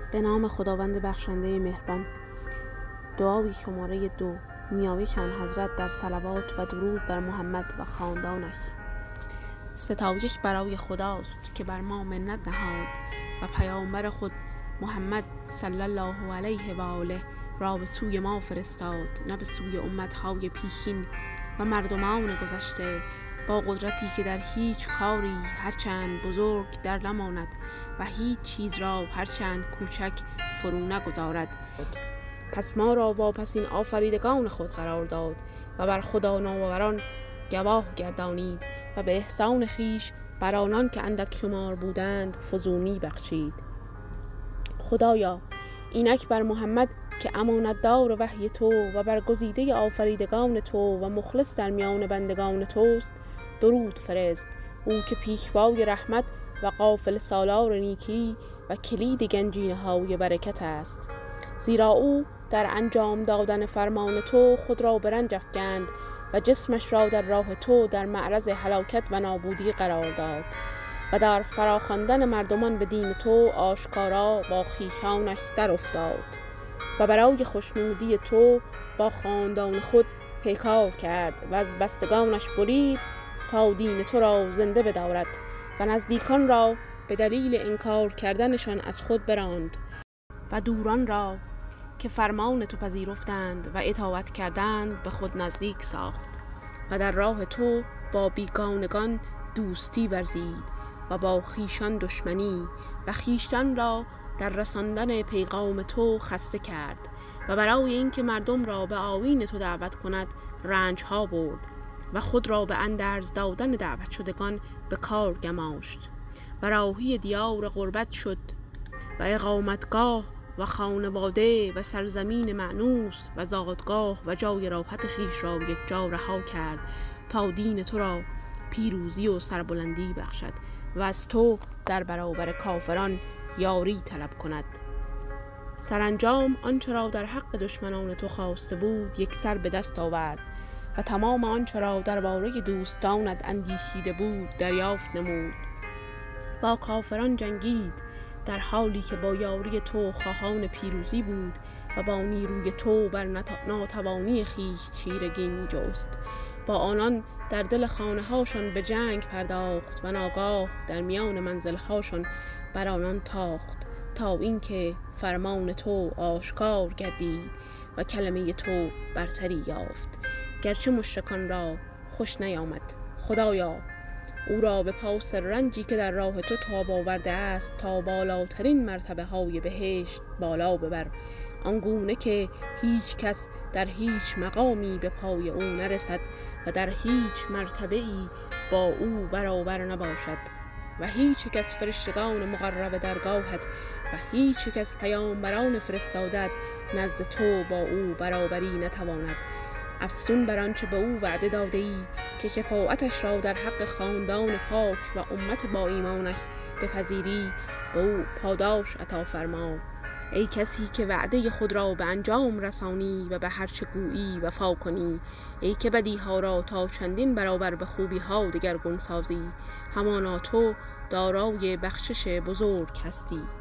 به نام خداوند بخشنده مهربان. دعای شماره 2. نیایش آن حضرت در صلوات و درود بر محمد و خاندانش. ستایش برای خداست که بر ما منت نهاد و پیامبر خود محمد صلی الله علیه و آله را به سوی ما فرستاد، نه به سوی امتهای پیشین و مردمان گذشته، با قدرتی که در هیچ کاری هرچند بزرگ در نماند و هیچ چیز را هرچند کوچک فرو نگذارد. پس ما را واپسین آفریدگان خود قرار داد و بر خدا نامآوران گواه گردانید و به احسان خویش بر آنان که اندک شمار بودند فزونی بخشید. خدایا، اینک بر محمد که امانتدار وحی تو و برگزیده آفریدگان تو و مخلص در میان بندگان توست درود فرست. او که پیشوای رحمت و قافل سالار نیکی و کلید گنجینه های برکت است، زیرا او در انجام دادن فرمان تو خود را به رنج افکند و جسمش را در راه تو در معرض هلاکت و نابودی قرار داد و در فراخواندن مردمان به دین تو آشکارا با خویشانش در افتاد و برای خوشنودی تو با خاندان خود پیکار کرد و از بستگانش برید تا دین تو را زنده بدارد و نزدیکان را به دلیل انکار کردنشان از خود براند و دوران را که فرمان تو پذیرفتند و اطاعت کردند به خود نزدیک ساخت و در راه تو با بیگانگان دوستی ورزید و با خویشان دشمنی و خویشتن را در رساندن پیغام تو خسته کرد و برای اینکه مردم را به آیین تو دعوت کند رنج ها برد و خود را به اندرز دادن دعوت شدگان به کار گماشت و راهی دیار غربت شد و اقامتگاه و خانواده و سرزمین مأنوس و زادگاه و جای راحت خویش را یک جا رها کرد تا دین تو را پیروزی و سربلندی بخشد و از تو در برابر کافران یاری طلب کند. سرانجام آنچه را در حق دشمنان تو خواسته بود یک سر به دست آورد و تمام آنچه را درباره دوستانت اندیشیده بود دریافت نمود. با کافران جنگید در حالی که با یاری تو خواهان پیروزی بود و با نیروی تو بر ناتوانی خویش چیرگی می جست. با آنان در دل خانه هاشان به جنگ پرداخت و ناگاه در میان منزل هاشان بر آنان تاخت تا اینکه فرمان تو آشکار گردید و کلمه تو برتری یافت، گرچه مشرکان را خوش نیامد. خدایا، او را به پاس رنجی که در راه تو تاب آورده است تا بالاترین مرتبه های بهشت بالا ببر، آنگونه که هیچ کس در هیچ مقامی به پای او نرسد و در هیچ مرتبه ای با او برابر نباشد و هیچ یک از فرشتگان مقرب درگاهت و هیچ یک از پیامبران فرستادت نزد تو با او برابری نتواند. افسون بر آنچه به او وعده داده ای که شفاعتش را در حق خاندان پاک و امت با ایمانش بپذیری به او پاداش عطا فرما. ای کسی که وعده خود را به انجام رسانی و به هرچه گویی وفا کنی، ای که بدیها را تا چندین برابر به خوبی ها دگرگون سازی، همانا تو دارای بخشش بزرگ هستی.